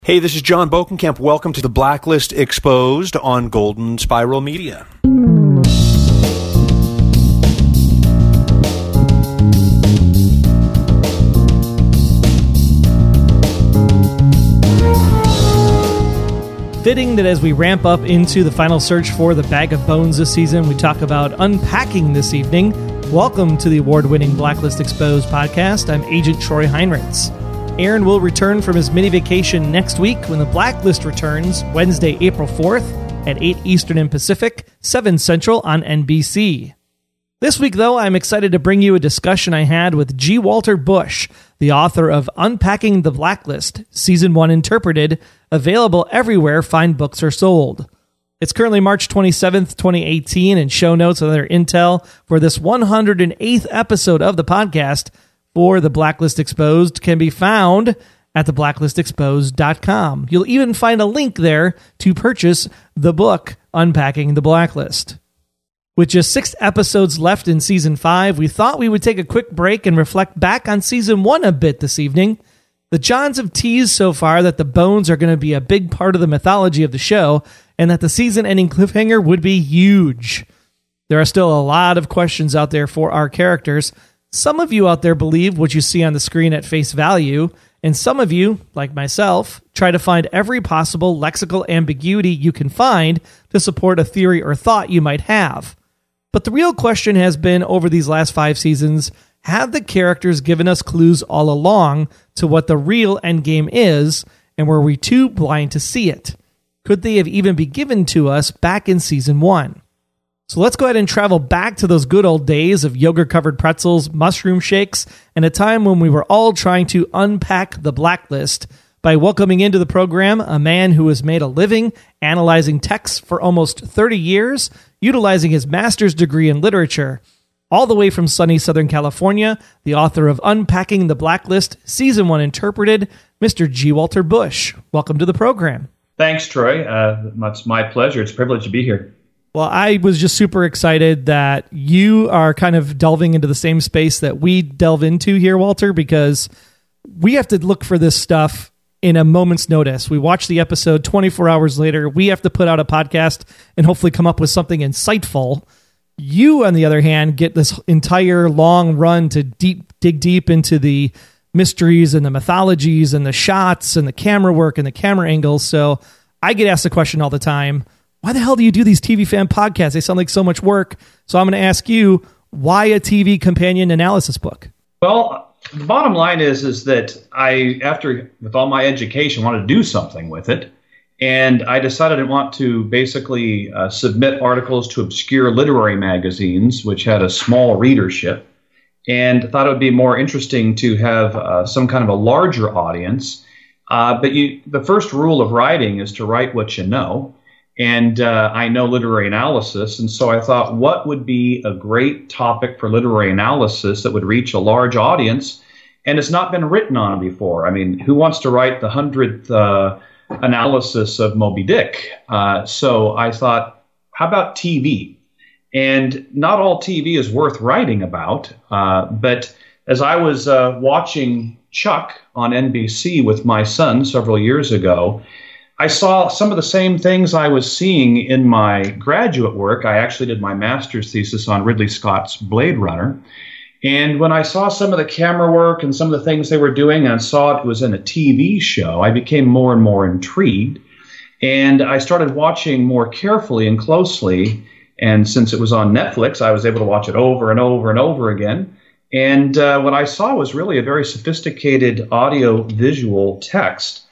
Hey, this is John Bokenkamp. Welcome to the Blacklist Exposed on Golden Spiral Media. Fitting that as we ramp up into the final search for the Bag of Bones this season, we talk about unpacking this evening. Welcome to the award-winning Blacklist Exposed podcast. I'm Agent Troy Heinrichs. Aaron will return from his mini vacation next week when the Blacklist returns Wednesday, April 4th at 8 Eastern and Pacific, 7 Central on NBC. This week, though, I'm excited to bring you a discussion I had with G. Walter Bush, the author of Unpacking the Blacklist, Season 1 Interpreted, available everywhere fine books are sold. It's currently March 27th, 2018, and show notes and other intel for this 108th episode of the podcast for The Blacklist Exposed can be found at theblacklistexposed.com. You'll even find a link there to purchase the book, Unpacking the Blacklist. With just 6 episodes left in Season 5, we thought we would take a quick break and reflect back on Season 1 a bit this evening. The Johns have teased so far that the bones are going to be a big part of the mythology of the show, and that the season-ending cliffhanger would be huge. There are still a lot of questions out there for our characters. Some of you out there believe what you see on the screen at face value, and some of you, like myself, try to find every possible lexical ambiguity you can find to support a theory or thought you might have. But the real question has been, over these last 5 seasons, have the characters given us clues all along to what the real endgame is, and were we too blind to see it? Could they have even been given to us back in Season 1? So let's go ahead and travel back to those good old days of yogurt-covered pretzels, mushroom shakes, and a time when we were all trying to unpack the Blacklist by welcoming into the program a man who has made a living analyzing texts for almost 30 years, utilizing his master's degree in literature. All the way from sunny Southern California, the author of Unpacking the Blacklist, Season 1 Interpreted, Mr. G. Walter Bush. Welcome to the program. Thanks, Troy. It's my pleasure. It's a privilege to be here. Well, I was just super excited that you are kind of delving into the same space that we delve into here, Walter, because we have to look for this stuff in a moment's notice. We watch the episode 24 hours later. We have to put out a podcast and hopefully come up with something insightful. You, on the other hand, get this entire long run to dig deep into the mysteries and the mythologies and the shots and the camera work and the camera angles. So I get asked the question all the time, why the hell do you do these TV fan podcasts? They sound like so much work. So I'm going to ask you, why a TV companion analysis book? Well, the bottom line is that I, with all my education, wanted to do something with it. And I decided I want to basically submit articles to obscure literary magazines, which had a small readership, and thought it would be more interesting to have some kind of a larger audience. But the first rule of writing is to write what you know. And I know literary analysis, and so I thought, what would be a great topic for literary analysis that would reach a large audience? And it's not been written on before. I mean, who wants to write the 100th analysis of Moby Dick? So I thought, how about TV? And not all TV is worth writing about, but as I was watching Chuck on NBC with my son several years ago, I saw some of the same things I was seeing in my graduate work. I actually did my master's thesis on Ridley Scott's Blade Runner. And when I saw some of the camera work and some of the things they were doing and saw it was in a TV show, I became more and more intrigued. And I started watching more carefully and closely. And since it was on Netflix, I was able to watch it over and over and over again. And what I saw was really a very sophisticated audio-visual text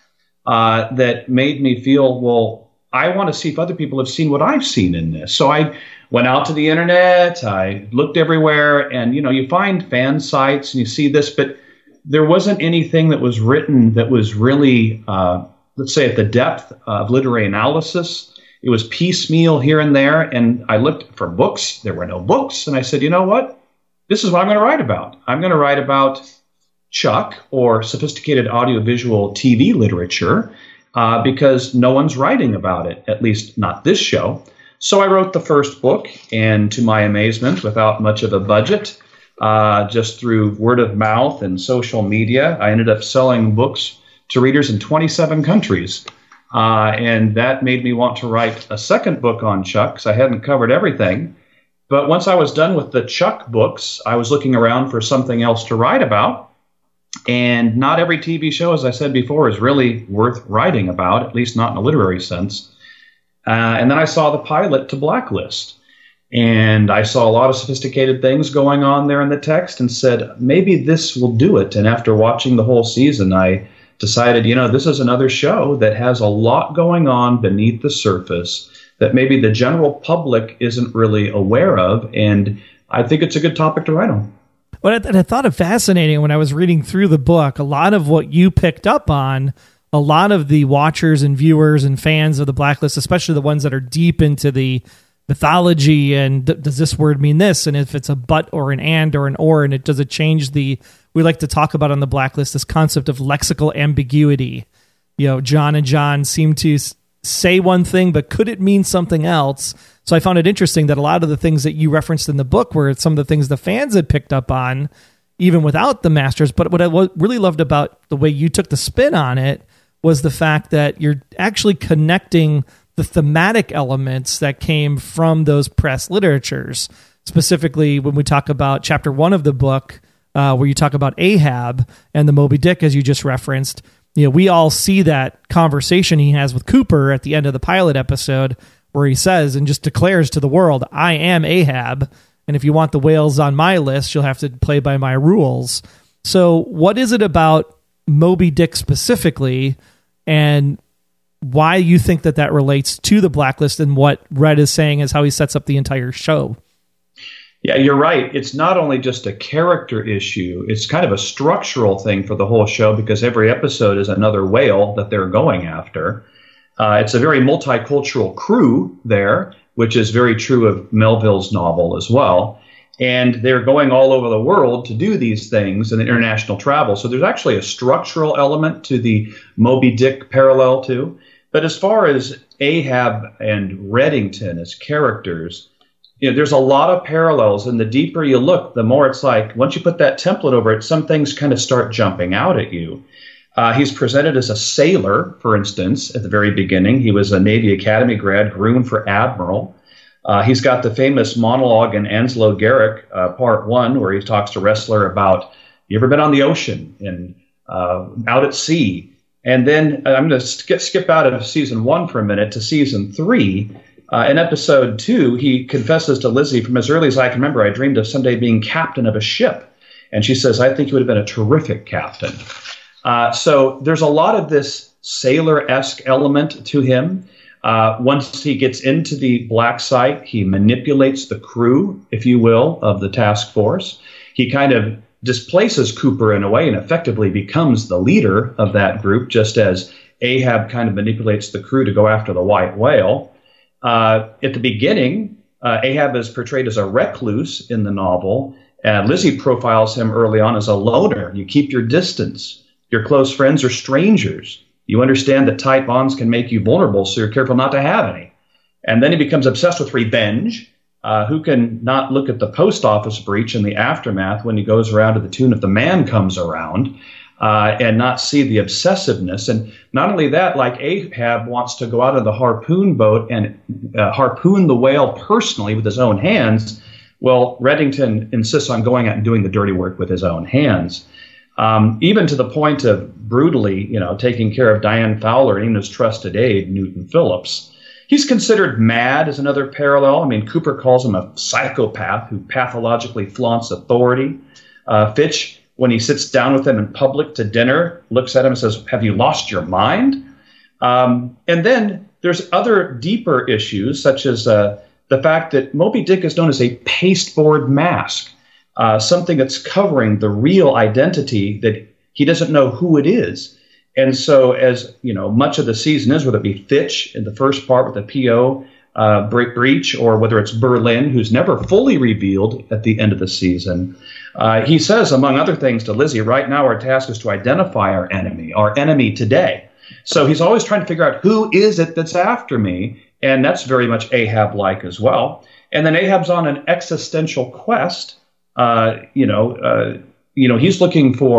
that made me feel, well, I want to see if other people have seen what I've seen in this. So I went out to the internet, I looked everywhere, and, you find fan sites and you see this, but there wasn't anything that was written that was really, let's say, at the depth of literary analysis. It was piecemeal here and there, and I looked for books. There were no books, and I said, you know what? This is what I'm going to write about. I'm going to write about Chuck, or sophisticated audiovisual TV literature, because no one's writing about it, at least not this show. So I wrote the first book, and to my amazement, without much of a budget, just through word of mouth and social media, I ended up selling books to readers in 27 countries. And that made me want to write a second book on Chuck, because I hadn't covered everything. But once I was done with the Chuck books, I was looking around for something else to write about. And not every TV show, as I said before, is really worth writing about, at least not in a literary sense. And then I saw the pilot to Blacklist. And I saw a lot of sophisticated things going on there in the text and said, maybe this will do it. And after watching the whole season, I decided, this is another show that has a lot going on beneath the surface that maybe the general public isn't really aware of. And I think it's a good topic to write on. Well, I thought it fascinating when I was reading through the book. A lot of what you picked up on, a lot of the watchers and viewers and fans of the Blacklist, especially the ones that are deep into the mythology and does this word mean this? And if it's a but or an and or an or, and does it change we like to talk about on the Blacklist, this concept of lexical ambiguity. John and John seem to say one thing, but could it mean something else? So I found it interesting that a lot of the things that you referenced in the book were some of the things the fans had picked up on, even without the masters. But what I really loved about the way you took the spin on it was the fact that you're actually connecting the thematic elements that came from those press literatures. Specifically, when we talk about chapter 1 of the book, where you talk about Ahab and the Moby Dick, as you just referenced, we all see that conversation he has with Cooper at the end of the pilot episode, where he says and just declares to the world, I am Ahab, and if you want the whales on my list, you'll have to play by my rules. So what is it about Moby Dick specifically, and why you think that relates to the Blacklist and what Red is saying is how he sets up the entire show? Yeah, you're right. It's not only just a character issue. It's kind of a structural thing for the whole show, because every episode is another whale that they're going after. It's a very multicultural crew there, which is very true of Melville's novel as well. And they're going all over the world to do these things in international travel. So there's actually a structural element to the Moby Dick parallel too. But as far as Ahab and Reddington as characters, there's a lot of parallels, and the deeper you look, the more it's like, once you put that template over it, some things kind of start jumping out at you. He's presented as a sailor, for instance, at the very beginning. He was a Navy Academy grad, groomed for admiral. He's got the famous monologue in Anslo Garrick, part 1, where he talks to Ressler about, you ever been on the ocean and out at sea? And then I'm going to skip out of season 1 for a minute to season 3. In episode 2, he confesses to Lizzie, from as early as I can remember, I dreamed of someday being captain of a ship. And she says, I think you would have been a terrific captain. So there's a lot of this sailor-esque element to him. Once he gets into the black site, he manipulates the crew, if you will, of the task force. He kind of displaces Cooper in a way and effectively becomes the leader of that group, just as Ahab kind of manipulates the crew to go after the white whale. At the beginning, Ahab is portrayed as a recluse in the novel. Lizzie profiles him early on as a loner. You keep your distance. Your close friends are strangers. You understand that tight bonds can make you vulnerable, so you're careful not to have any. And then he becomes obsessed with revenge. Who can not look at the post office breach in the aftermath when he goes around to the tune of The Man Comes Around and not see the obsessiveness? And not only that, like Ahab wants to go out of the harpoon boat and harpoon the whale personally with his own hands. Well, Reddington insists on going out and doing the dirty work with his own hands. Even to the point of brutally, taking care of Diane Fowler and even his trusted aide, Newton Phillips. He's considered mad as another parallel. I mean, Cooper calls him a psychopath who pathologically flaunts authority. Fitch, when he sits down with him in public to dinner, looks at him and says, have you lost your mind? And then there's other deeper issues, such as the fact that Moby Dick is known as a pasteboard mask. Something that's covering the real identity that he doesn't know who it is. And so as, much of the season is, whether it be Fitch in the first part with the PO breach, or whether it's Berlin, who's never fully revealed at the end of the season, he says, among other things, to Lizzie, right now our task is to identify our enemy today. So he's always trying to figure out who is it that's after me. And that's very much Ahab-like as well. And then Ahab's on an existential quest. He's looking for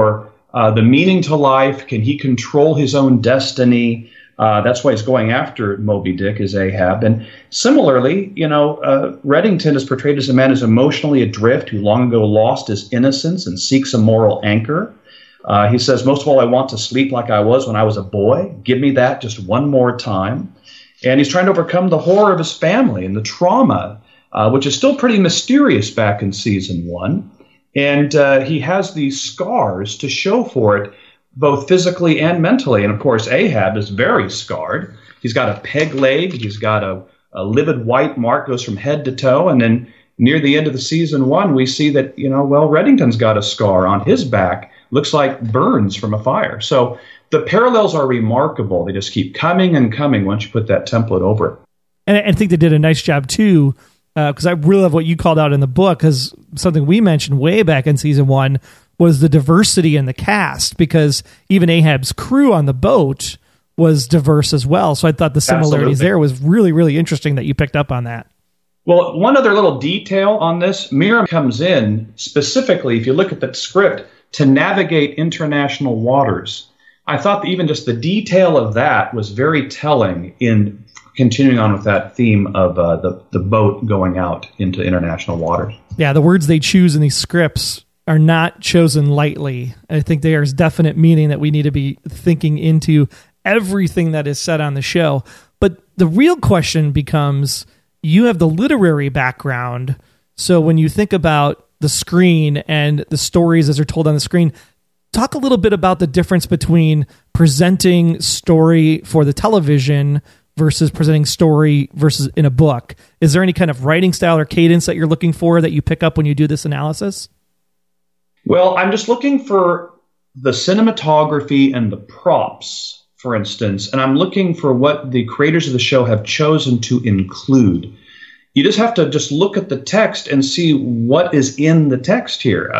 the meaning to life. Can he control his own destiny? That's why he's going after Moby Dick, is Ahab. And similarly, Reddington is portrayed as a man who's emotionally adrift, who long ago lost his innocence and seeks a moral anchor. He says, most of all, I want to sleep like I was when I was a boy. Give me that just one more time. And he's trying to overcome the horror of his family and the trauma, which is still pretty mysterious back in season 1. And he has these scars to show for it, both physically and mentally. And, of course, Ahab is very scarred. He's got a peg leg. He's got a livid white mark, goes from head to toe. And then near the end of the season 1, we see that, Reddington's got a scar on his back. Looks like burns from a fire. So the parallels are remarkable. They just keep coming and coming once you put that template over it. And I think they did a nice job, too, because I really love what you called out in the book, because something we mentioned way back in season 1 was the diversity in the cast, because even Ahab's crew on the boat was diverse as well. So I thought the similarities there was really, really interesting that you picked up on that. Well, one other little detail on this, Miriam comes in specifically, if you look at the script, to navigate international waters. I thought that even just the detail of that was very telling in continuing on with that theme of the boat going out into international waters. Yeah, the words they choose in these scripts are not chosen lightly. I think there's definite meaning that we need to be thinking into everything that is said on the show. But the real question becomes, you have the literary background. So when you think about the screen and the stories as they're told on the screen, talk a little bit about the difference between presenting story for the television versus presenting story versus in a book. Is there any kind of writing style or cadence that you're looking for that you pick up when you do this analysis? Well, I'm just looking for the cinematography and the props, for instance, and I'm looking for what the creators of the show have chosen to include. You just have to just look at the text and see what is in the text here.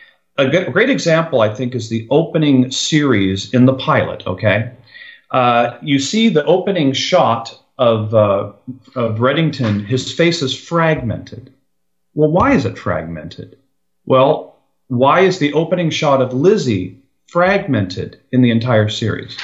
A great example, I think, is the opening series in the pilot, okay? You see the opening shot of Reddington. His face is fragmented. Well, why is it fragmented? Well, why is the opening shot of Lizzie fragmented in the entire series?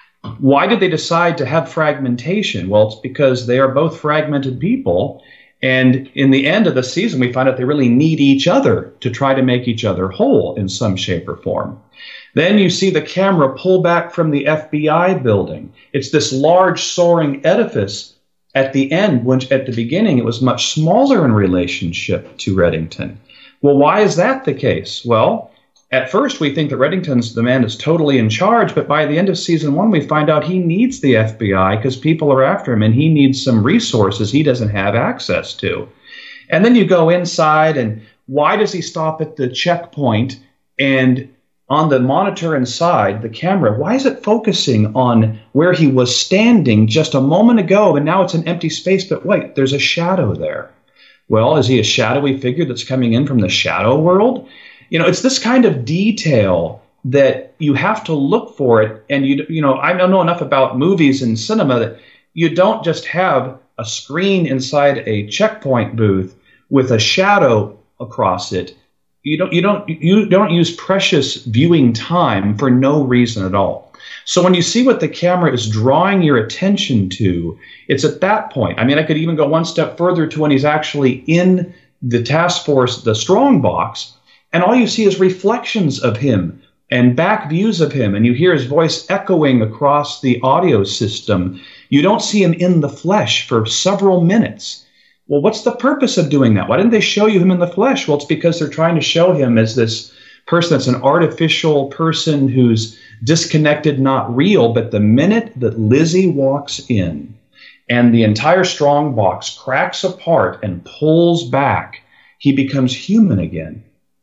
Why did they decide to have fragmentation? Well, it's because they are both fragmented people. And in the end of the season, we find out they really need each other to try to make each other whole in some shape or form. Then you see the camera pull back from the FBI building. It's this large soaring edifice at the end, which at the beginning it was much smaller in relationship to Reddington. Well, why is that the case? Well, at first we think that Reddington's the man is totally in charge, but by the end of season 1, we find out he needs the FBI because people are after him and he needs some resources he doesn't have access to. And then you go inside, and why does he stop at the checkpoint? And on the monitor inside, the camera, why is it focusing on where he was standing just a moment ago, and now it's an empty space, but wait, there's a shadow there. Well, is he a shadowy figure that's coming in from the shadow world? It's this kind of detail that you have to look for it. And, I don't know enough about movies and cinema that you don't just have a screen inside a checkpoint booth with a shadow across it. You don't use precious viewing time for no reason at all. So when you see what the camera is drawing your attention to, it's at that point. I mean, I could even go one step further to when he's actually in the task force, the strong box, and all you see is reflections of him and back views of him, and you hear his voice echoing across the audio system. You don't see him in the flesh for several minutes. Well, what's the purpose of doing that? Why didn't they show you him in the flesh? Well, it's because they're trying to show him as this person that's an artificial person who's disconnected, not real. But the minute that Lizzie walks in and the entire strong box cracks apart and pulls back, he becomes human again.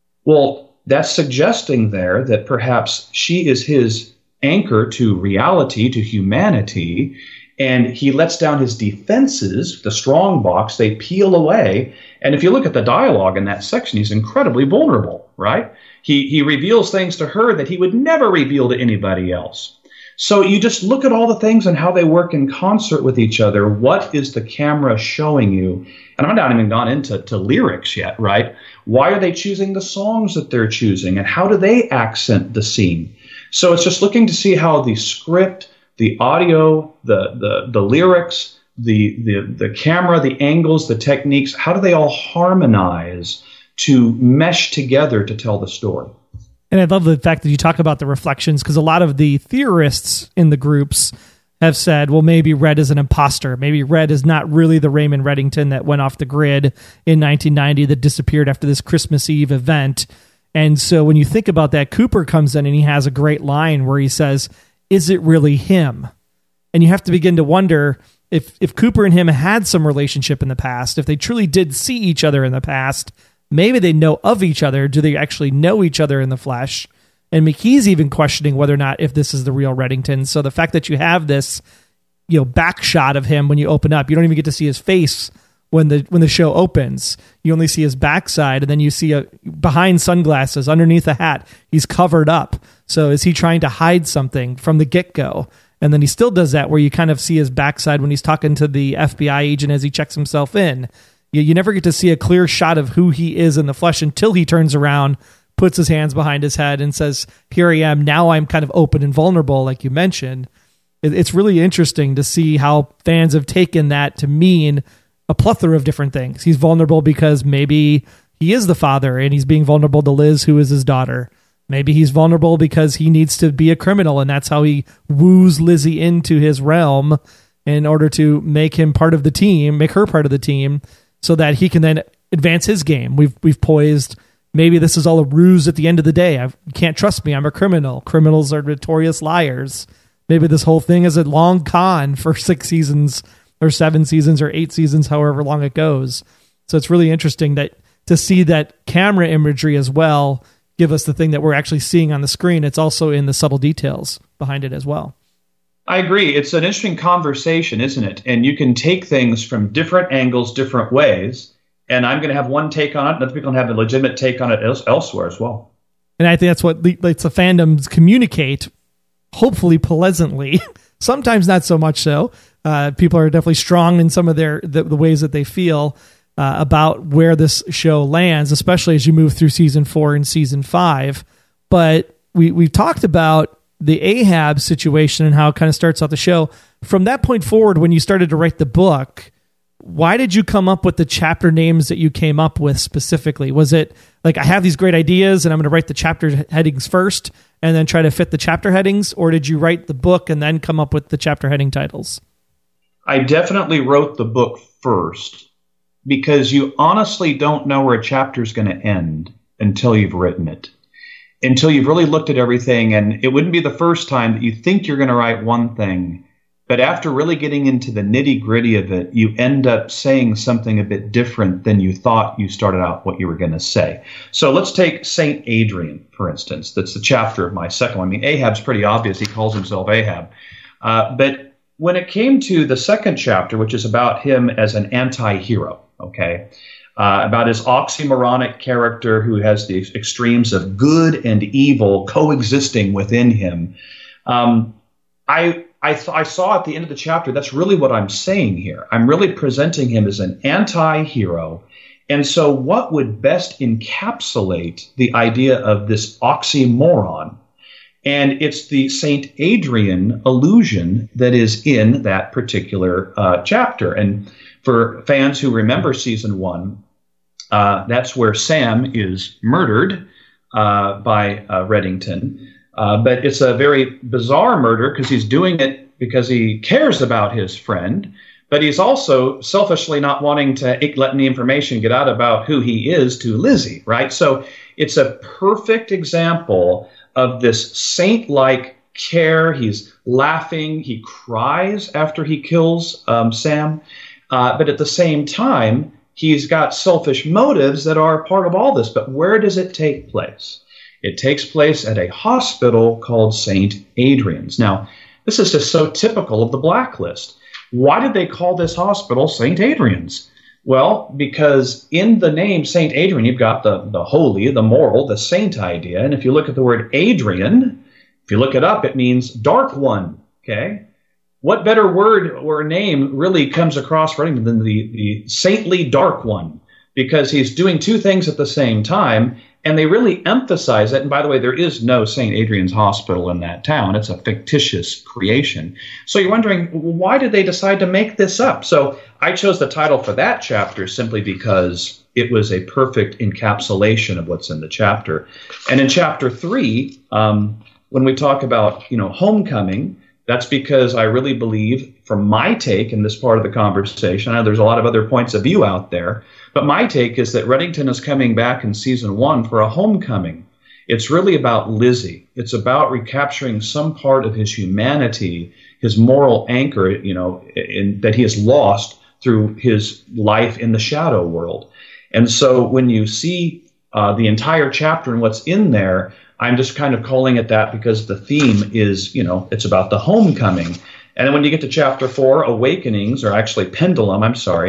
Well, that's suggesting there that perhaps she is his anchor to reality, to humanity, and he lets down his defenses, the strong box, they peel away. And if you look at the dialogue in that section, he's incredibly vulnerable, right? He reveals things to her that he would never reveal to anybody else. So you just look at all the things and how they work in concert with each other. What is the camera showing you? And I'm not even gone into lyrics yet, right? Why are they choosing the songs that they're choosing, and how do they accent the scene? So it's just looking to see how the script, the audio, the lyrics, the camera, the angles, the techniques, how do they all harmonize to mesh together to tell the story? And I love the fact that you talk about the reflections, because a lot of the theorists in the groups have said, well, maybe Red is an imposter. Maybe Red is not really the Raymond Reddington that went off the grid in 1990 that disappeared after this Christmas Eve event. And so when you think about that, Cooper comes in and he has a great line where he says, is it really him? And you have to begin to wonder if Cooper and him had some relationship in the past, if they truly did see each other in the past, maybe they know of each other. Do they actually know each other in the flesh? And McKee's even questioning whether or not if this is the real Reddington. So the fact that you have this, back shot of him when you open up, you don't even get to see his face when the show opens. You only see his backside, and then you see behind sunglasses, underneath a hat, he's covered up. So is he trying to hide something from the get-go? And then he still does that where you kind of see his backside when he's talking to the FBI agent as he checks himself in. You never get to see a clear shot of who he is in the flesh until he turns around, puts his hands behind his head, and says, here I am, now I'm kind of open and vulnerable, like you mentioned. It's really interesting to see how fans have taken that to mean a plethora of different things. He's vulnerable because maybe he is the father and he's being vulnerable to Liz, who is his daughter. Maybe he's vulnerable because he needs to be a criminal, and that's how he woos Lizzie into his realm in order to make him part of the team, make her part of the team, so that he can then advance his game. We've poised, maybe this is all a ruse at the end of the day. You can't trust me. I'm a criminal. Criminals are notorious liars. Maybe this whole thing is a long con for 6 seasons or 7 seasons or 8 seasons, however long it goes. So it's really interesting to see that camera imagery as well give us the thing that we're actually seeing on the screen. It's also in the subtle details behind it as well. I agree. It's an interesting conversation, isn't it? And you can take things from different angles, different ways. And I'm going to have one take on it, and other people have a legitimate take on it elsewhere as well. And I think that's what lets the fandoms communicate, hopefully pleasantly. Sometimes not so much so. People are definitely strong in some of the ways that they feel about where this show lands, especially as you move through season 4 and season 5. But we've talked about the Ahab situation and how it kind of starts out the show. From that point forward, when you started to write the book, why did you come up with the chapter names that you came up with specifically? Was it like, I have these great ideas and I'm going to write the chapter headings first and then try to fit the chapter headings? Or did you write the book and then come up with the chapter heading titles? I definitely wrote the book first, because you honestly don't know where a chapter is going to end until you've written it, until you've really looked at everything. And it wouldn't be the first time that you think you're going to write one thing, but after really getting into the nitty gritty of it, you end up saying something a bit different than you thought you started out what you were going to say. So let's take Saint Adrian, for instance. That's the chapter of my second one. I mean, Ahab's pretty obvious. He calls himself Ahab. But when it came to the second chapter, which is about him as an anti-hero, okay, about his oxymoronic character who has the extremes of good and evil coexisting within him, I saw at the end of the chapter, that's really what I'm saying here. I'm really presenting him as an anti-hero. And so what would best encapsulate the idea of this oxymoron? And it's the St. Adrian allusion that is in that particular chapter. And for fans who remember season 1, that's where Sam is murdered by Reddington. But it's a very bizarre murder because he's doing it because he cares about his friend, but he's also selfishly not wanting to let any information get out about who he is to Lizzie, right? So it's a perfect example of this saint-like care. He's laughing. He cries after he kills Sam. But at the same time, he's got selfish motives that are part of all this. But where does it take place? It takes place at a hospital called St. Adrian's. Now, this is just so typical of the Blacklist. Why did they call this hospital St. Adrian's? Well, because in the name St. Adrian, you've got the holy, the moral, the saint idea. And if you look at the word Adrian, you look it up, it means dark one. Okay? What better word or name really comes across Reddington than the saintly dark one? Because he's doing two things at the same time, and they really emphasize it. And by the way, there is no St. Adrian's Hospital in that town. It's a fictitious creation. So you're wondering, why did they decide to make this up? So I chose the title for that chapter simply because it was a perfect encapsulation of what's in the chapter. And in chapter 3, when we talk about, homecoming, that's because I really believe, from my take in this part of the conversation, I know there's a lot of other points of view out there, but my take is that Reddington is coming back in season 1 for a homecoming. It's really about Lizzie. It's about recapturing some part of his humanity, his moral anchor, that he has lost through his life in the shadow world. And so when you see the entire chapter and what's in there, I'm just kind of calling it that because the theme is, it's about the homecoming. And then when you get to chapter 4, Awakenings, or actually Pendulum,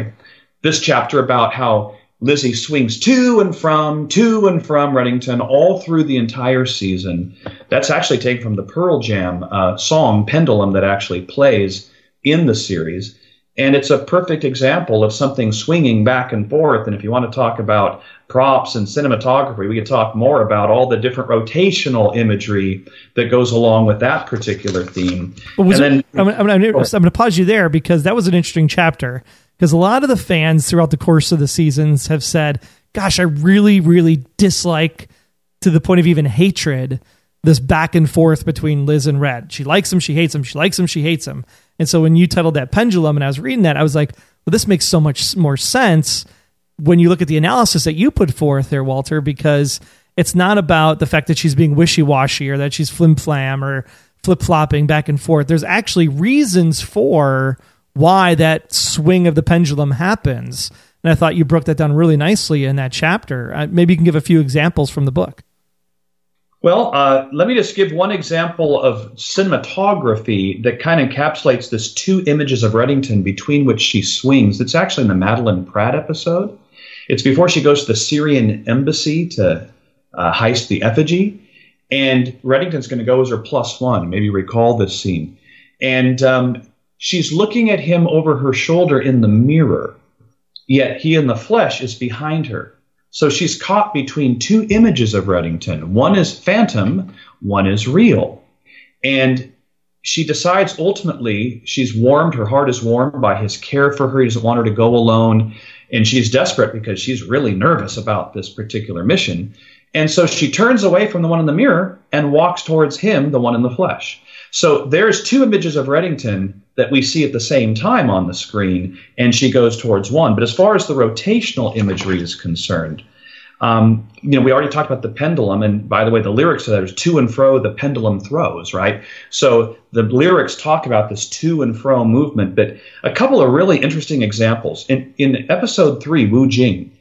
this chapter about how Lizzie swings to and from Reddington all through the entire season. That's actually taken from the Pearl Jam song Pendulum that actually plays in the series. And it's a perfect example of something swinging back and forth. And if you want to talk about props and cinematography, we could talk more about all the different rotational imagery that goes along with that particular theme. I'm going to pause you there because that was an interesting chapter. Because a lot of the fans throughout the course of the seasons have said, gosh, I really, really dislike, to the point of even hatred, this back and forth between Liz and Red. She likes him, she hates him, she likes him, she hates him. And so when you titled that Pendulum and I was reading that, I was like, well, this makes so much more sense when you look at the analysis that you put forth there, Walter, because it's not about the fact that she's being wishy-washy or that she's flim-flam or flip-flopping back and forth. There's actually reasons for why that swing of the pendulum happens. And I thought you broke that down really nicely in that chapter. Maybe you can give a few examples from the book. Well, let me just give one example of cinematography that kind of encapsulates this two images of Reddington between which she swings. It's actually in the Madeline Pratt episode. It's before she goes to the Syrian embassy to heist the effigy. And Reddington's going to go as her +1. Maybe recall this scene. And she's looking at him over her shoulder in the mirror, yet he in the flesh is behind her. So she's caught between two images of Reddington. One is phantom, one is real. And she decides ultimately she's warmed, her heart is warmed by his care for her. He doesn't want her to go alone. And she's desperate because she's really nervous about this particular mission. And so she turns away from the one in the mirror and walks towards him, the one in the flesh. So there's two images of Reddington that we see at the same time on the screen, and she goes towards one. But as far as the rotational imagery is concerned, we already talked about the pendulum, and by the way, the lyrics to that is to and fro the pendulum throws, right? So the lyrics talk about this to and fro movement, but a couple of really interesting examples. In episode 3, Wu Jing,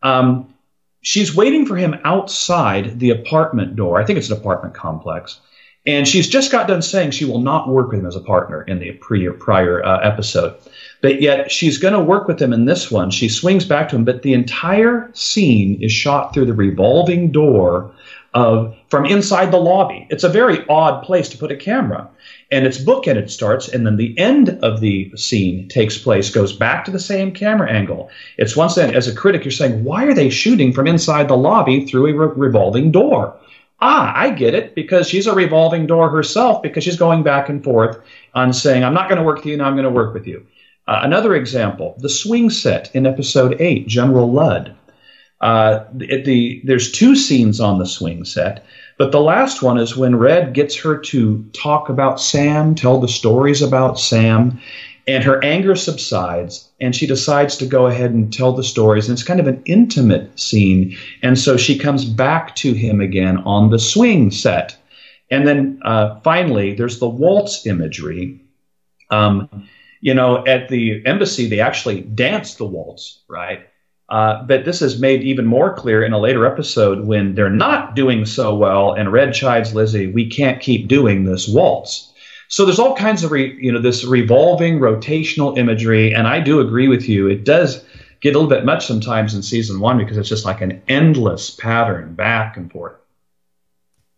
she's waiting for him outside the apartment door. I think it's an apartment complex. And she's just got done saying she will not work with him as a partner in the prior episode. But yet she's going to work with him in this one. She swings back to him, but the entire scene is shot through the revolving door from inside the lobby. It's a very odd place to put a camera. And it's bookended. It starts, and then the end of the scene takes place, goes back to the same camera angle. It's once then, as a critic, you're saying, why are they shooting from inside the lobby through a revolving door? I get it, because she's a revolving door herself, because she's going back and forth on saying, I'm not going to work with you, now I'm going to work with you. Another example, the swing set in episode 8, General Ludd. There's two scenes on the swing set, but the last one is when Red gets her to talk about Sam, tell the stories about Sam, and her anger subsides, and she decides to go ahead and tell the stories. And it's kind of an intimate scene. And so she comes back to him again on the swing set. And then finally, there's the waltz imagery. At the embassy, they actually dance the waltz, right? But this is made even more clear in a later episode when they're not doing so well, and Red chides Lizzie, we can't keep doing this waltz. So there's all kinds of, this revolving rotational imagery, and I do agree with you. It does get a little bit much sometimes in season 1 because it's just like an endless pattern back and forth.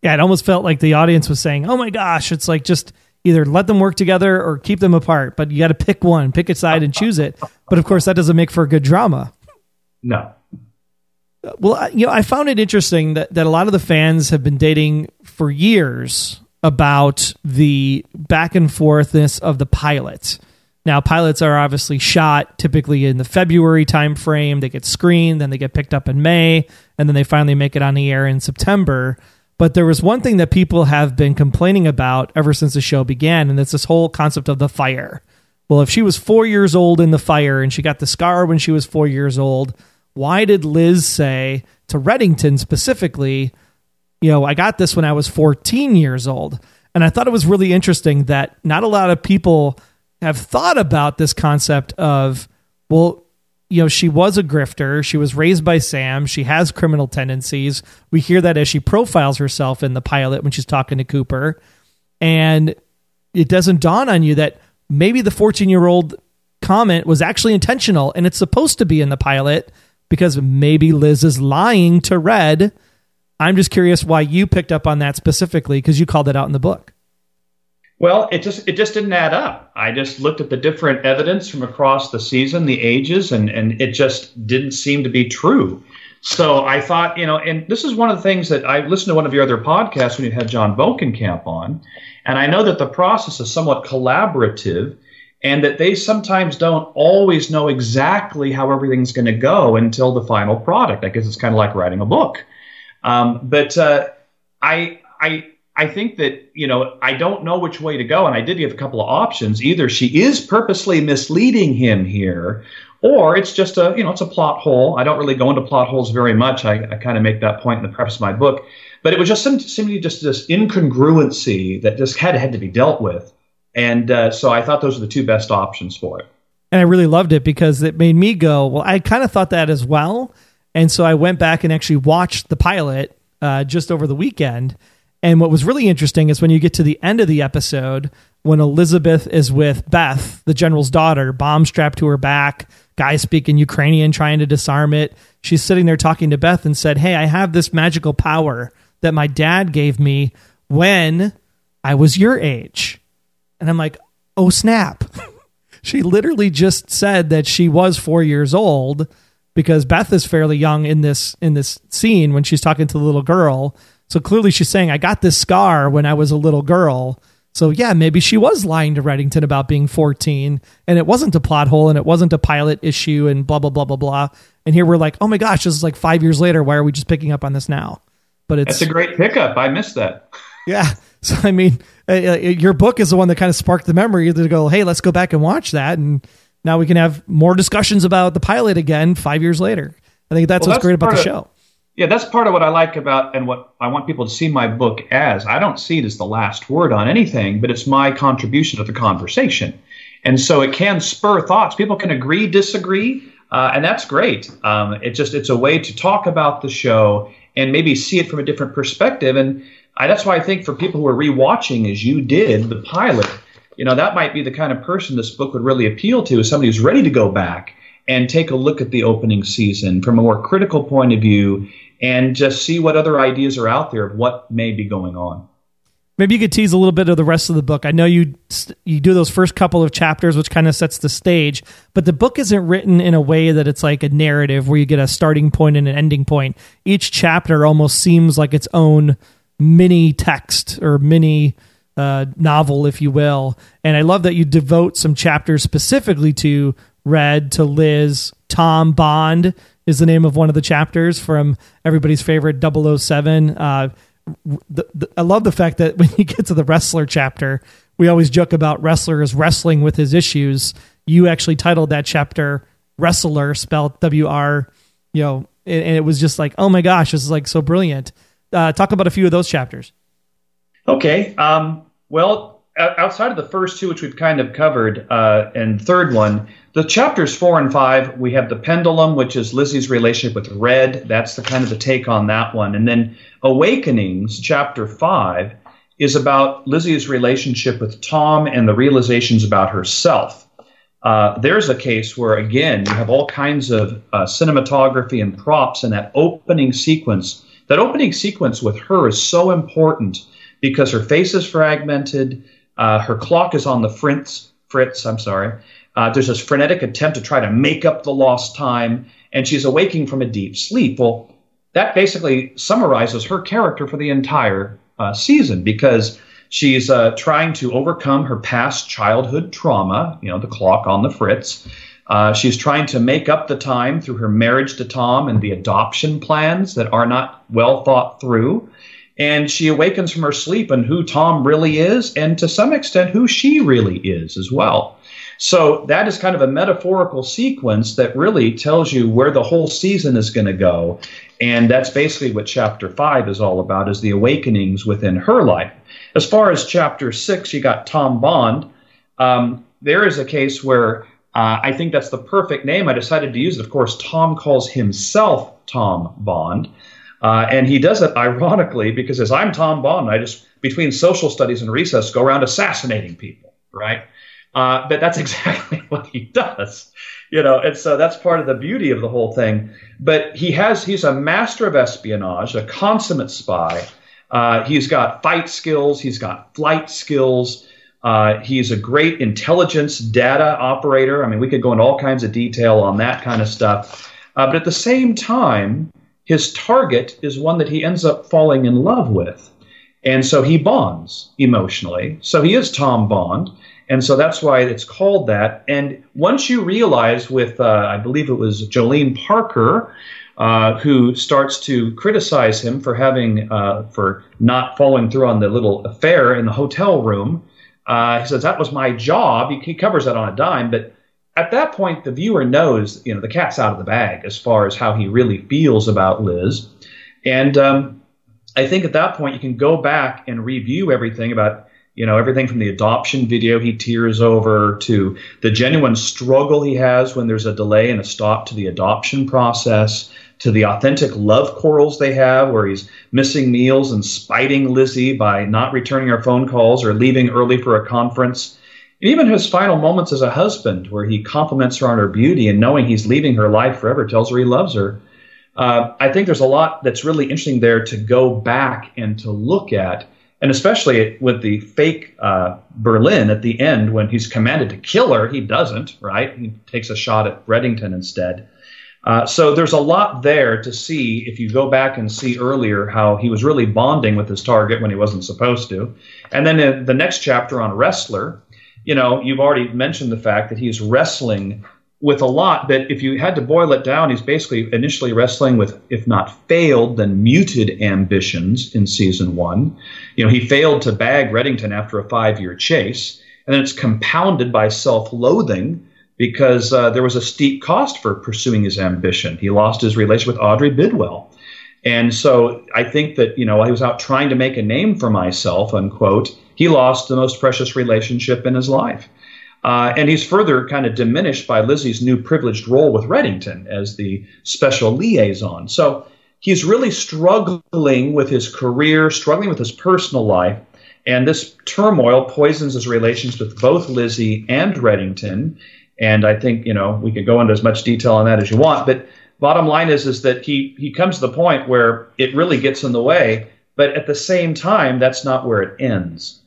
Yeah, it almost felt like the audience was saying, oh my gosh, it's like just either let them work together or keep them apart, but you got to pick one, pick a side and choose it. But of course, that doesn't make for a good drama. No. Well, I found it interesting that a lot of the fans have been dating for years about the back and forthness of the pilot. Now, pilots are obviously shot typically in the February timeframe. They get screened, then they get picked up in May, and then they finally make it on the air in September. But there was one thing that people have been complaining about ever since the show began, and it's this whole concept of the fire. Well, if she was 4 years old in the fire and she got the scar when she was 4 years old, why did Liz say to Reddington specifically, I got this when I was 14 years old? And I thought it was really interesting that not a lot of people have thought about this concept of, well, she was a grifter. She was raised by Sam. She has criminal tendencies. We hear that as she profiles herself in the pilot when she's talking to Cooper. And it doesn't dawn on you that maybe the 14-year-old comment was actually intentional, and it's supposed to be in the pilot because maybe Liz is lying to Red. I'm just curious why you picked up on that specifically, because you called it out in the book. Well, it just didn't add up. I just looked at the different evidence from across the season, the ages, and it just didn't seem to be true. So I thought, and this is one of the things that I listened to one of your other podcasts when you had John Bokenkamp on, and I know that the process is somewhat collaborative and that they sometimes don't always know exactly how everything's going to go until the final product. I guess it's kind of like writing a book. But I think that, I don't know which way to go. And I did give a couple of options. Either she is purposely misleading him here, or it's just it's a plot hole. I don't really go into plot holes very much. I kind of make that point in the preface of my book. But it was just simply just this incongruency that just had to be dealt with. And so I thought those were the two best options for it. And I really loved it because it made me go, well, I kind of thought that as well. And so I went back and actually watched the pilot just over the weekend. And what was really interesting is when you get to the end of the episode, when Elizabeth is with Beth, the general's daughter, bomb strapped to her back, guy speaking Ukrainian, trying to disarm it. She's sitting there talking to Beth and said, hey, I have this magical power that my dad gave me when I was your age. And I'm like, oh, snap. She literally just said that she was 4 years old because Beth is fairly young in this scene when she's talking to the little girl. So clearly she's saying, I got this scar when I was a little girl. So yeah, maybe she was lying to Reddington about being 14 and it wasn't a plot hole and it wasn't a pilot issue and blah, blah, blah, blah, blah. And here we're like, oh my gosh, this is like 5 years later. Why are we just picking up on this now? But that's a great pickup. I missed that. Yeah. So, I mean, your book is the one that kind of sparked the memory to go, hey, let's go back and watch that. And now we can have more discussions about the pilot again 5 years later. I think that's what's great about the show. Yeah, that's part of what I like about and what I want people to see my book as. I don't see it as the last word on anything, but it's my contribution to the conversation. And so it can spur thoughts. People can agree, disagree, and that's great. It's a way to talk about the show and maybe see it from a different perspective. And that's why I think for people who are rewatching, as you did, the pilot, that might be the kind of person this book would really appeal to, is somebody who's ready to go back and take a look at the opening season from a more critical point of view and just see what other ideas are out there of what may be going on. Maybe you could tease a little bit of the rest of the book. I know you do those first couple of chapters, which kind of sets the stage, but the book isn't written in a way that it's like a narrative where you get a starting point and an ending point. Each chapter almost seems like its own mini text or mini novel, if you will. And I love that you devote some chapters specifically to Red, to Liz. Tom Bond is the name of one of the chapters from everybody's favorite 007. I love the fact that when you get to the wrestler chapter, we always joke about wrestler is wrestling with his issues. You actually titled that chapter Wrestler, spelled W-R, and it was just like, oh my gosh, this is like so brilliant. Talk about a few of those chapters. Okay. Well, outside of the first two, which we've kind of covered, and third one, the chapters 4 and 5, we have the pendulum, which is Lizzie's relationship with Red. That's the kind of the take on that one. And then Awakenings, chapter 5, is about Lizzie's relationship with Tom and the realizations about herself. There's a case where, again, you have all kinds of cinematography and props in that opening sequence that opening sequence with her is so important because her face is fragmented, her clock is on the fritz. There's this frenetic attempt to try to make up the lost time, and she's awaking from a deep sleep. Well, that basically summarizes her character for the entire season, because she's trying to overcome her past childhood trauma, the clock on the fritz. She's trying to make up the time through her marriage to Tom and the adoption plans that are not well thought through. And she awakens from her sleep and who Tom really is, and to some extent who she really is as well. So that is kind of a metaphorical sequence that really tells you where the whole season is going to go. And that's basically what Chapter 5 is all about, is the awakenings within her life. As far as Chapter 6, you got Tom Bond. There is a case where I think that's the perfect name. I decided to use it. Of course, Tom calls himself Tom Bond. And he does it ironically because as I'm Tom Bond, I just, between social studies and recess, go around assassinating people, right? But that's exactly what he does, and so that's part of the beauty of the whole thing. But he's a master of espionage, a consummate spy. He's got fight skills. He's got flight skills. He's a great intelligence data operator. I mean, we could go into all kinds of detail on that kind of stuff. But at the same time, his target is one that he ends up falling in love with. And so he bonds emotionally. So he is Tom Bond. And so that's why it's called that. And once you realize with, I believe it was Jolene Parker, who starts to criticize him for for not following through on the little affair in the hotel room, he says, that was my job. He covers that on a dime. But at that point, the viewer knows, the cat's out of the bag as far as how he really feels about Liz. And I think at that point, you can go back and review everything about, everything from the adoption video he tears over to the genuine struggle he has when there's a delay and a stop to the adoption process, to the authentic love quarrels they have where he's missing meals and spiting Lizzie by not returning her phone calls or leaving early for a conference. And even his final moments as a husband where he compliments her on her beauty and knowing he's leaving her life forever tells her he loves her. I think there's a lot that's really interesting there to go back and to look at. And especially with the fake Berlin at the end when he's commanded to kill her, he doesn't, right? He takes a shot at Reddington instead. So there's a lot there to see if you go back and see earlier how he was really bonding with his target when he wasn't supposed to. And then in the next chapter on Wrestler, you've already mentioned the fact that he's wrestling with a lot, but if you had to boil it down, he's basically initially wrestling with, if not failed, then muted ambitions in season 1. He failed to bag Reddington after a 5-year chase, and then it's compounded by self-loathing because there was a steep cost for pursuing his ambition. He lost his relationship with Audrey Bidwell. And so I think that, while he was out trying to make a name for myself, unquote, he lost the most precious relationship in his life. And he's further kind of diminished by Lizzie's new privileged role with Reddington as the special liaison. So he's really struggling with his career, struggling with his personal life, and this turmoil poisons his relations with both Lizzie and Reddington. And I think, we could go into as much detail on that as you want, but bottom line is that he comes to the point where it really gets in the way, but at the same time, that's not where it ends.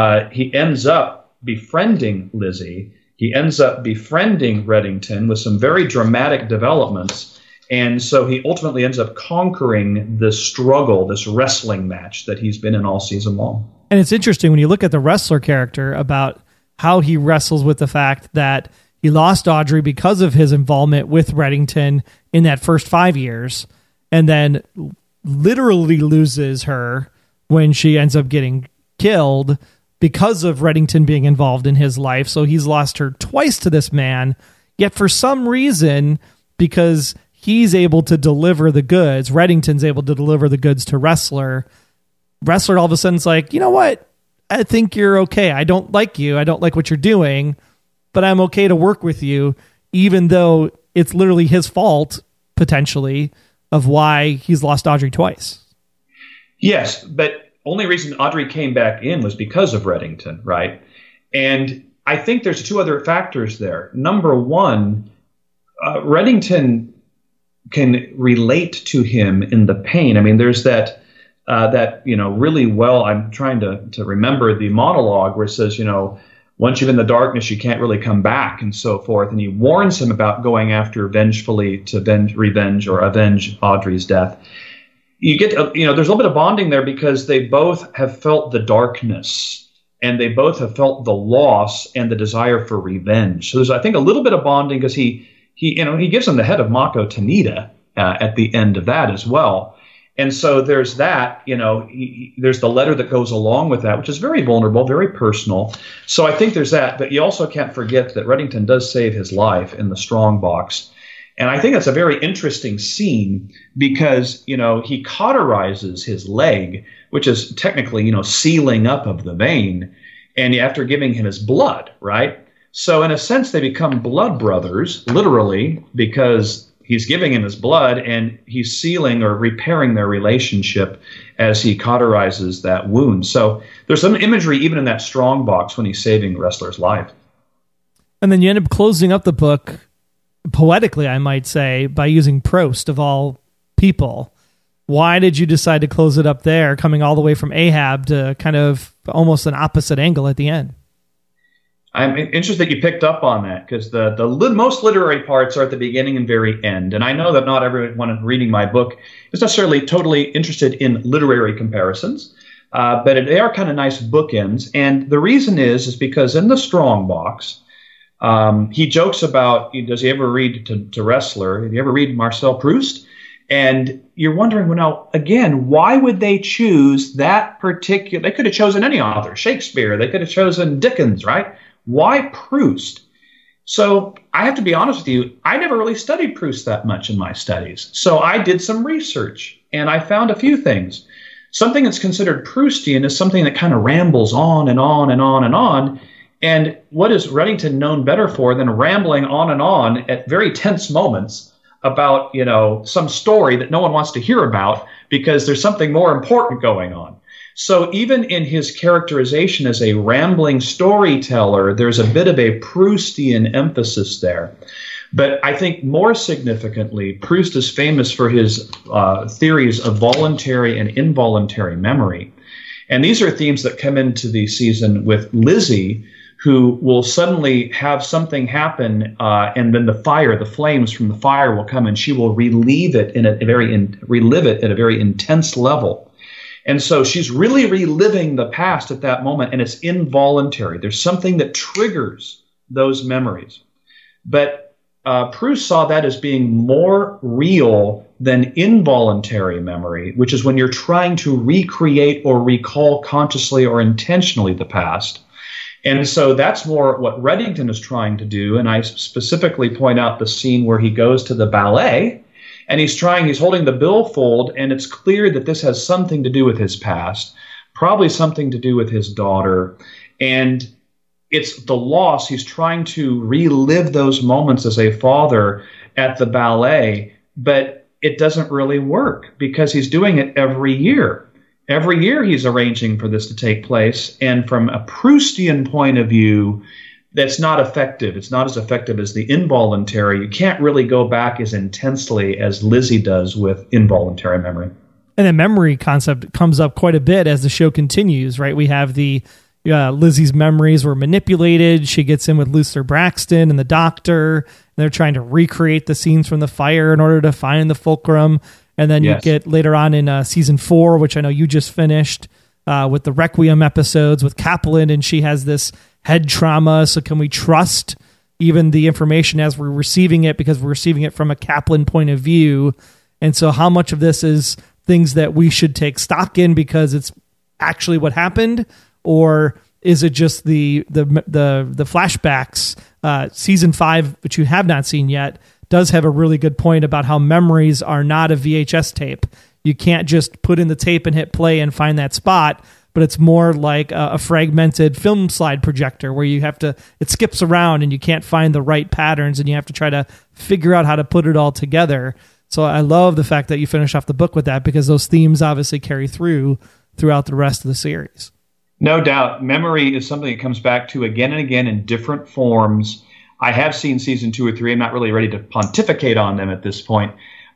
He ends up befriending Lizzie. He ends up befriending Reddington with some very dramatic developments. And so he ultimately ends up conquering this struggle, this wrestling match that he's been in all season long. And it's interesting when you look at the wrestler character about how he wrestles with the fact that he lost Audrey because of his involvement with Reddington in that first 5 years, and then literally loses her when she ends up getting killed because of Reddington being involved in his life. So he's lost her twice to this man, yet for some reason, because he's able to deliver the goods, Reddington's able to deliver the goods to Wrestler all of a sudden's like, you know what? I think you're okay. I don't like you. I don't like what you're doing, but I'm okay to work with you, even though it's literally his fault, potentially, of why he's lost Audrey twice. Yes, but only reason Audrey came back in was because of Reddington, right? And I think there's two other factors there. Number one, Reddington can relate to him in the pain. I mean, there's that really well, I'm trying to remember the monologue where it says, once you're in the darkness, you can't really come back and so forth. And he warns him about going after vengefully to revenge or avenge Audrey's death. You get, there's a little bit of bonding there because they both have felt the darkness and they both have felt the loss and the desire for revenge. So there's, I think, a little bit of bonding because he gives him the head of Mako Tanida at the end of that as well. And so there's that, there's the letter that goes along with that, which is very vulnerable, very personal. So I think there's that. But you also can't forget that Reddington does save his life in the strong box. And I think that's a very interesting scene because, he cauterizes his leg, which is technically, sealing up of the vein, and after giving him his blood, right? So in a sense, they become blood brothers, literally, because he's giving him his blood and he's sealing or repairing their relationship as he cauterizes that wound. So there's some imagery even in that strong box when he's saving the wrestler's life. And then you end up closing up the book, poetically, I might say, by using Proust, of all people. Why did you decide to close it up there, coming all the way from Ahab to kind of almost an opposite angle at the end? I'm interested that you picked up on that because the most literary parts are at the beginning and very end. And I know that not everyone reading my book is necessarily totally interested in literary comparisons, but they are kind of nice bookends. And the reason is because in the strong box, he jokes about, does he ever read to Wrestler? Did he ever read Marcel Proust? And you're wondering, well, now, again, why would they choose that particular? They could have chosen any author, Shakespeare. They could have chosen Dickens, right? Why Proust? So I have to be honest with you, I never really studied Proust that much in my studies. So I did some research, and I found a few things. Something that's considered Proustian is something that kind of rambles on and on and on and on. And what is Reddington known better for than rambling on and on at very tense moments about, some story that no one wants to hear about because there's something more important going on. So even in his characterization as a rambling storyteller, there's a bit of a Proustian emphasis there. But I think more significantly, Proust is famous for his theories of voluntary and involuntary memory. And these are themes that come into the season with Lizzie, who will suddenly have something happen, and then the flames from the fire will come, and she will relive it at a very intense level. And so she's really reliving the past at that moment, and it's involuntary. There's something that triggers those memories. But Proust saw that as being more real than involuntary memory, which is when you're trying to recreate or recall consciously or intentionally the past. And so that's more what Reddington is trying to do. And I specifically point out the scene where he goes to the ballet and he's holding the billfold, and it's clear that this has something to do with his past, probably something to do with his daughter. And it's the loss. He's trying to relive those moments as a father at the ballet, but it doesn't really work because he's doing it every year. Every year he's arranging for this to take place. And from a Proustian point of view, that's not effective. It's not as effective as the involuntary. You can't really go back as intensely as Lizzie does with involuntary memory. And the memory concept comes up quite a bit as the show continues, right? We have the Lizzie's memories were manipulated. She gets in with Luther Braxton and the doctor, and they're trying to recreate the scenes from the fire in order to find the fulcrum. And then you get later on in season 4, which I know you just finished, with the Requiem episodes with Kaplan, and she has this head trauma. So can we trust even the information as we're receiving it, because we're receiving it from a Kaplan point of view? And so how much of this is things that we should take stock in because it's actually what happened, or is it just the flashbacks? Season 5, which you have not seen yet, does have a really good point about how memories are not a VHS tape. You can't just put in the tape and hit play and find that spot, but it's more like a fragmented film slide projector where it skips around and you can't find the right patterns and you have to try to figure out how to put it all together. So I love the fact that you finish off the book with that, because those themes obviously carry throughout the rest of the series. No doubt. Memory is something that comes back to again and again in different forms. I have seen season 2 or 3. I'm not really ready to pontificate on them at this point.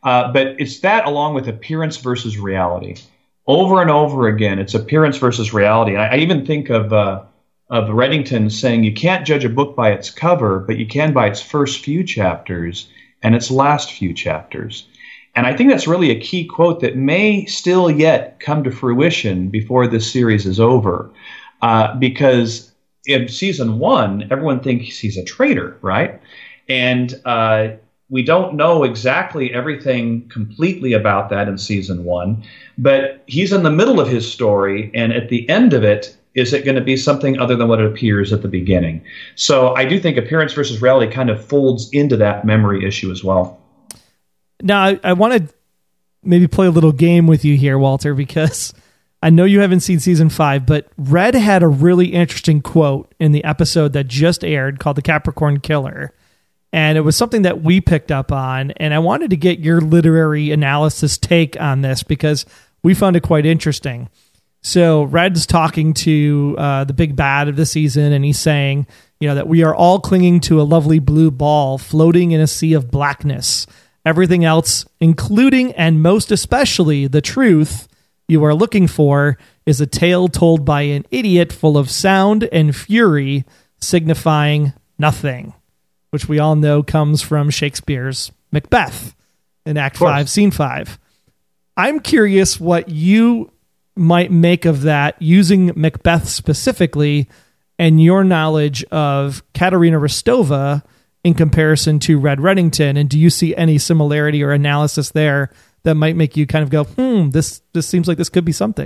But it's that along with appearance versus reality. Over and over again, it's appearance versus reality. I even think of Reddington saying you can't judge a book by its cover, but you can by its first few chapters and its last few chapters. And I think that's really a key quote that may still yet come to fruition before this series is over. Because in season 1, everyone thinks he's a traitor, right? And we don't know exactly everything completely about that in season 1, but he's in the middle of his story, and at the end of it, is it going to be something other than what it appears at the beginning? So I do think appearance versus reality kind of folds into that memory issue as well. Now, I want to maybe play a little game with you here, Walter, because I know you haven't seen season 5, but Red had a really interesting quote in the episode that just aired called The Capricorn Killer. And it was something that we picked up on, and I wanted to get your literary analysis take on this because we found it quite interesting. So Red's talking to the big bad of the season, and he's saying, that we are all clinging to a lovely blue ball floating in a sea of blackness. Everything else, including and most especially the truth you are looking for, is a tale told by an idiot full of sound and fury, signifying nothing, which we all know comes from Shakespeare's Macbeth in Act 5, Scene 5. I'm curious what you might make of that using Macbeth specifically and your knowledge of Katerina Rostova in comparison to Red Reddington, and do you see any similarity or analysis there that might make you kind of go, this seems like this could be something?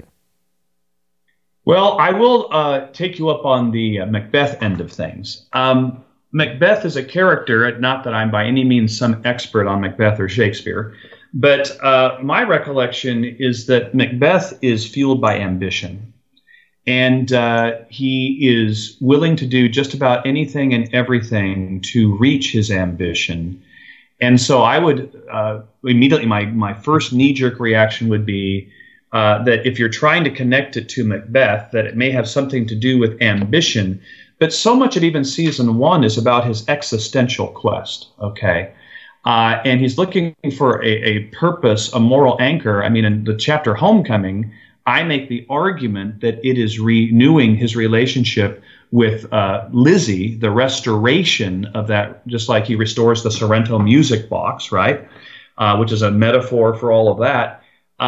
Well, I will take you up on the Macbeth end of things. Macbeth is a character, not that I'm by any means some expert on Macbeth or Shakespeare, but my recollection is that Macbeth is fueled by ambition. And he is willing to do just about anything and everything to reach his ambition. And so I would immediately, my first knee-jerk reaction would be that if you're trying to connect it to Macbeth, that it may have something to do with ambition. But so much of even season 1 is about his existential quest, okay? And he's looking for a purpose, a moral anchor. I mean, in the chapter Homecoming, I make the argument that it is renewing his relationship with Lizzie, the restoration of that, just like he restores the Sorrento music box, right? Which is a metaphor for all of that.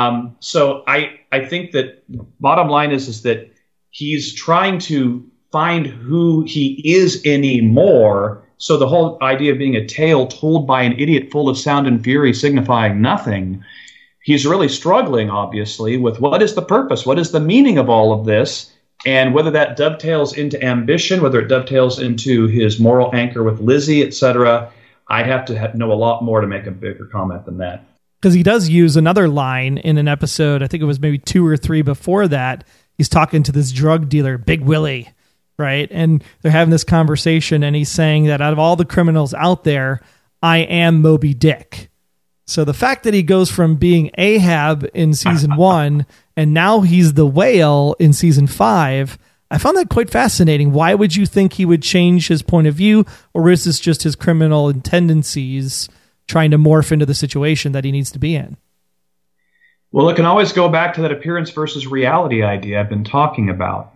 So I think that bottom line is that he's trying to find who he is anymore. So the whole idea of being a tale told by an idiot full of sound and fury signifying nothing, he's really struggling, obviously, with what is the purpose, what is the meaning of all of this, and whether that dovetails into ambition, whether it dovetails into his moral anchor with Lizzie, etc. I'd have to know a lot more to make a bigger comment than that. Because he does use another line in an episode, I think it was maybe 2 or 3 before that. He's talking to this drug dealer, Big Willie, right? And they're having this conversation, and he's saying that out of all the criminals out there, I am Moby Dick. So the fact that he goes from being Ahab in season 1 and now he's the whale in season 5, I found that quite fascinating. Why would you think he would change his point of view, or is this just his criminal tendencies trying to morph into the situation that he needs to be in? Well, it can always go back to that appearance versus reality idea I've been talking about.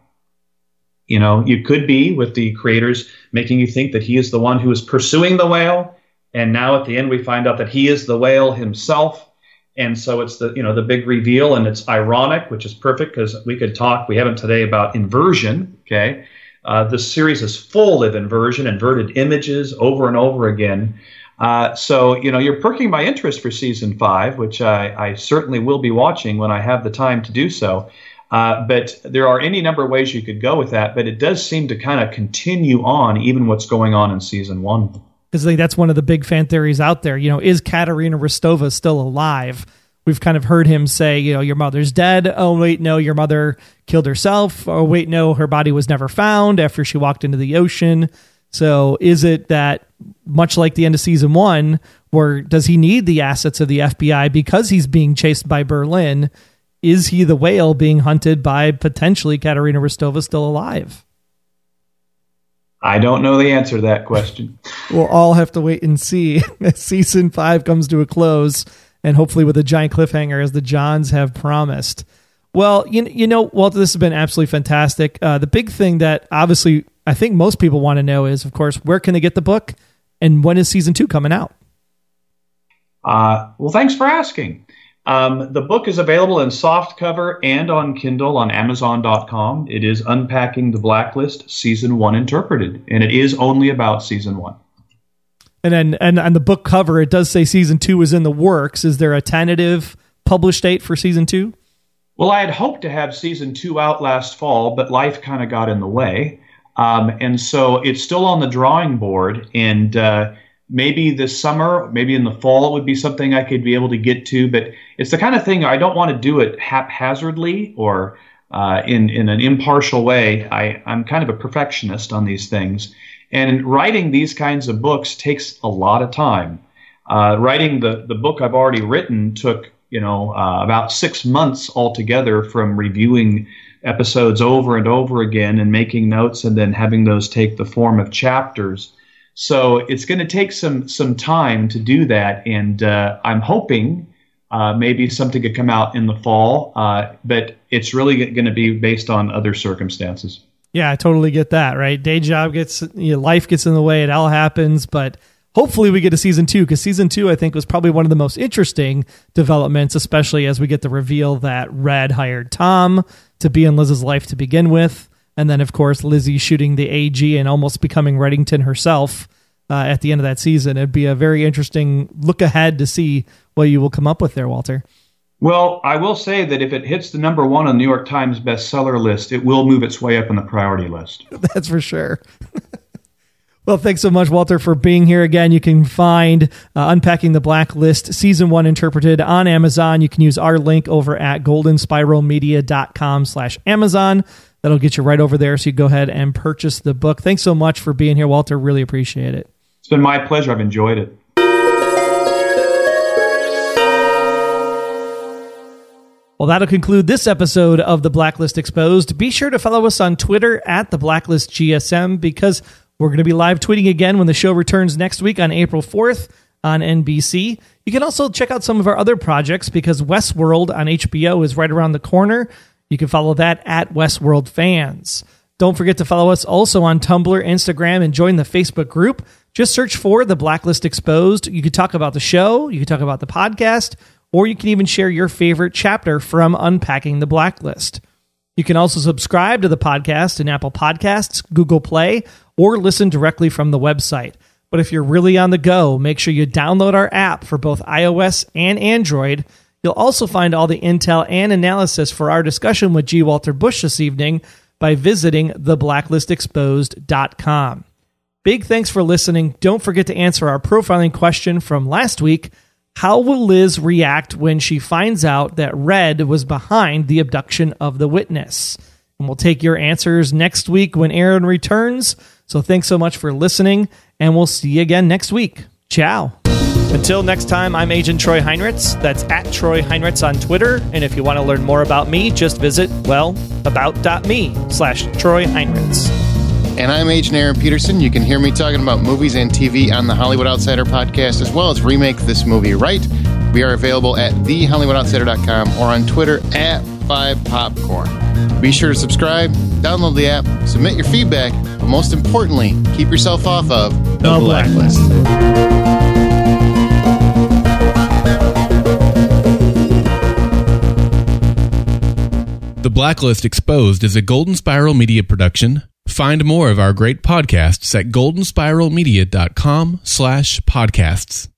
You could be with the creators making you think that he is the one who is pursuing the whale, and now at the end we find out that he is the whale himself. And so it's the big reveal, and it's ironic, which is perfect because we haven't today about inversion, okay? This series is full of inverted images over and over again. So you're perking my interest for season 5, which I certainly will be watching when I have the time to do so. But there are any number of ways you could go with that, but it does seem to kind of continue on even what's going on in season 1. Because that's one of the big fan theories out there. Is Katerina Rostova still alive? We've kind of heard him say, your mother's dead. Oh, wait, no, your mother killed herself. Oh, wait, no, her body was never found after she walked into the ocean. So is it that, much like the end of season 1, where does he need the assets of the FBI because he's being chased by Berlin? Is he the whale being hunted by potentially Katerina Rostova still alive? I don't know the answer to that question. We'll all have to wait and see as season 5 comes to a close and hopefully with a giant cliffhanger as the Johns have promised. Well, you know, Walter, this has been absolutely fantastic. The big thing that obviously I think most people want to know is, of course, where can they get the book and when is season 2 coming out? Well, thanks for asking. The book is available in softcover and on Kindle on Amazon.com. It is Unpacking the Blacklist, Season 1 Interpreted, and it is only about Season 1. And then, and on the book cover, it does say Season 2 is in the works. Is there a tentative published date for Season 2? Well, I had hoped to have Season 2 out last fall, but life kind of got in the way. And so it's still on the drawing board, and maybe this summer, maybe in the fall, it would be something I could be able to get to. But it's the kind of thing I don't want to do it haphazardly or in an impartial way. I'm kind of a perfectionist on these things. And writing these kinds of books takes a lot of time. Writing the book I've already written took, about 6 months altogether, from reviewing episodes over and over again and making notes and then having those take the form of chapters. So it's going to take some time to do that, and I'm hoping maybe something could come out in the fall, but it's really going to be based on other circumstances. Yeah, I totally get that, right? Day job life gets in the way, it all happens, but hopefully we get a season 2, because season 2, I think, was probably one of the most interesting developments, especially as we get the reveal that Red hired Tom to be in Liz's life to begin with. And then, of course, Lizzie shooting the AG and almost becoming Reddington herself at the end of that season. It'd be a very interesting look ahead to see what you will come up with there, Walter. Well, I will say that if it hits the number 1 on the New York Times bestseller list, it will move its way up on the priority list. That's for sure. Well, thanks so much, Walter, for being here again. You can find Unpacking the Blacklist Season 1 Interpreted on Amazon. You can use our link over at goldenspiralmedia.com/Amazon. That'll get you right over there, so you go ahead and purchase the book. Thanks so much for being here, Walter. Really appreciate it. It's been my pleasure. I've enjoyed it. Well, that'll conclude this episode of The Blacklist Exposed. Be sure to follow us on Twitter at The Blacklist GSM, because we're going to be live tweeting again when the show returns next week on April 4th on NBC. You can also check out some of our other projects, because Westworld on HBO is right around the corner. You can follow that at Westworld Fans. Don't forget to follow us also on Tumblr, Instagram, and join the Facebook group. Just search for The Blacklist Exposed. You can talk about the show, you can talk about the podcast, or you can even share your favorite chapter from Unpacking the Blacklist. You can also subscribe to the podcast in Apple Podcasts, Google Play, or listen directly from the website. But if you're really on the go, make sure you download our app for both iOS and Android. You'll also find all the intel and analysis for our discussion with G. Walter Bush this evening by visiting theblacklistexposed.com. Big thanks for listening. Don't forget to answer our profiling question from last week. How will Liz react when she finds out that Red was behind the abduction of the witness? And we'll take your answers next week when Aaron returns. So thanks so much for listening, and we'll see you again next week. Ciao. Until next time, I'm Agent Troy Heinritz. That's at Troy Heinritz on Twitter. And if you want to learn more about me, just visit, about.me/Troy Heinritz. And I'm Agent Aaron Peterson. You can hear me talking about movies and TV on the Hollywood Outsider podcast, as well as Remake This Movie Right. We are available at thehollywoodoutsider.com or on Twitter at 5popcorn. Be sure to subscribe, download the app, submit your feedback, but most importantly, keep yourself off of The Blacklist. The Blacklist Exposed is a Golden Spiral Media production. Find more of our great podcasts at goldenspiralmedia.com/podcasts.